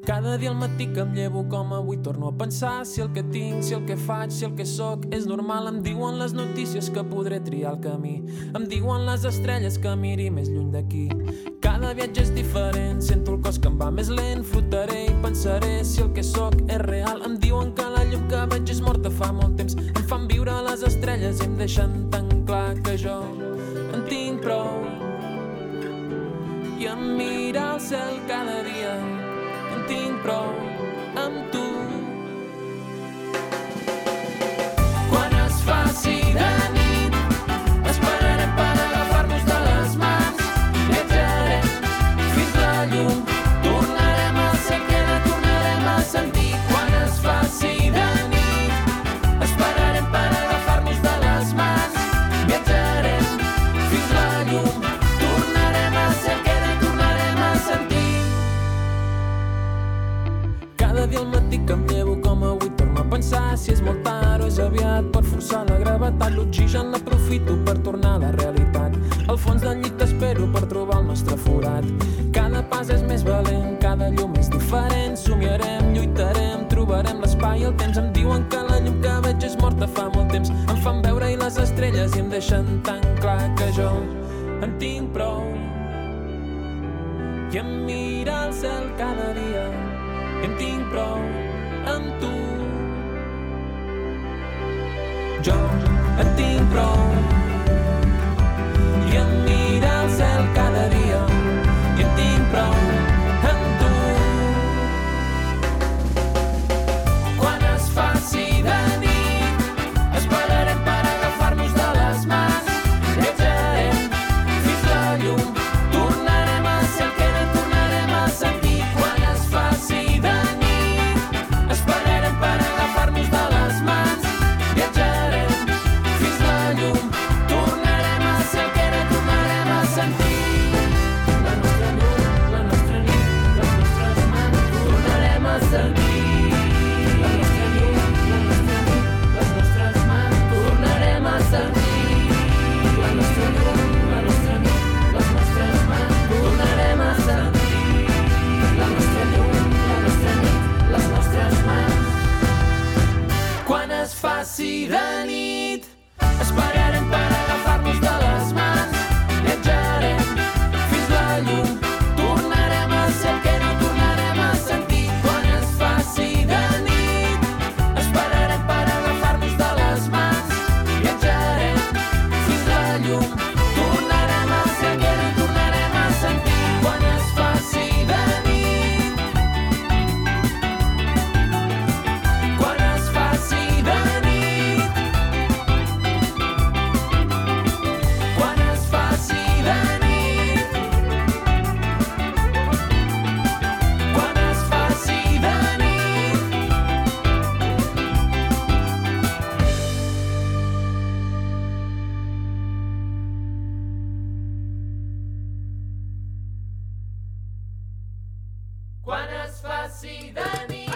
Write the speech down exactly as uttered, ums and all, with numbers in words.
Cada dia al matí que em llevo com avui torno a pensar si el que tinc, si el que faig, si el que sóc és normal. Em diuen les notícies que podré triar el camí, em diuen les estrelles que miri més lluny d'aquí. Cada viatge és diferent, sento el cos que em va més lent. Flotaré i pensaré si el que sóc és real. Em diuen que la llum que veig és morta fa molt temps. Em fan viure les estrelles i em deixen tan clar que jo en tinc prou. I em mira al cel cada dia, en tinc prou amb tu. Quan es faci de nit, esperarem per agafar-nos de les mans. Viatjarem fins la llum, tornarem a ser el que no tornarem a sentir. Quan es faci de nit, esperarem per agafar-nos de les mans. Viatjarem fins la llum, tornarem a ser el que no tornarem a sentir. Cada dia al matí que em llevo com avui torno a pensar si és molt tard o és aviat per forçar la gravetat. L'oxigen l'aprofito per tornar a la realitat. Al fons del llit t'espero per trobar el nostre forat. Cada pas és més valent, cada llum és diferent. Somiarem, lluitarem, trobarem l'espai i el temps. Em diuen que la llum que veig és morta fa molt temps. Em fan veure-hi les estrelles i em deixen tan clar que jo en tinc prou. I em mira al cel cada dia, i en tinc prou amb tu. Jo en tinc prou. I em mira al cel cada dia, i en tinc prou amb tu. Quan es faci de nit, esperarem per agafar-nos de les mans. Viatjarem fins la llum, tornarem a ser el que no tornarem a sentir. Quan es faci de nit, esperarem per agafar-nos de les mans. Viatjarem fins la llum, tornarem a ser el que no tornarem a sentir. La nostra llum, la nostra nit, les nostres mans, tornarem a sentir. La nostra llum, la nostra nit, les nostres mans, tornarem a sentir. La nostra llum, la nostra nit, les nostres mans, tornarem a sentir. La nostra llum, la nostra nit, les nostres mans. Quan es faci de nit, esperarem per agafar-nos de les mans. Viatjarem fins la llum, tornarem a ser el que no tornarem a sentir. Quan es faci de nit, esperarem per agafar-nos de les mans. Viatjarem fins la llum, tornarem a ser el que no tornarem a sentir. Quan es faci de nit, quan es faci de nit, quan es faci de nit, quan es faci de nit. Quan es faci de nit.